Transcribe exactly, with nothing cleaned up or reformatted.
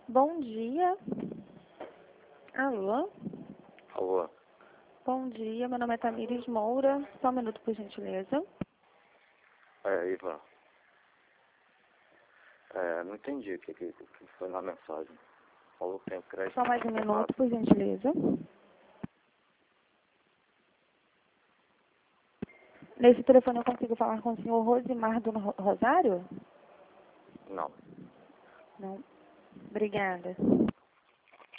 Bom dia. Alô? Alô? Bom dia, meu nome é Tamires Moura. Só um minuto, por gentileza. É, Ivan. É, não entendi o que, que, que foi na mensagem. Falou que tem crédito. Só mais um minuto, por gentileza. Nesse telefone eu consigo falar com o senhor Rosimar do Ro- Rosário? Não. Não. Obrigada.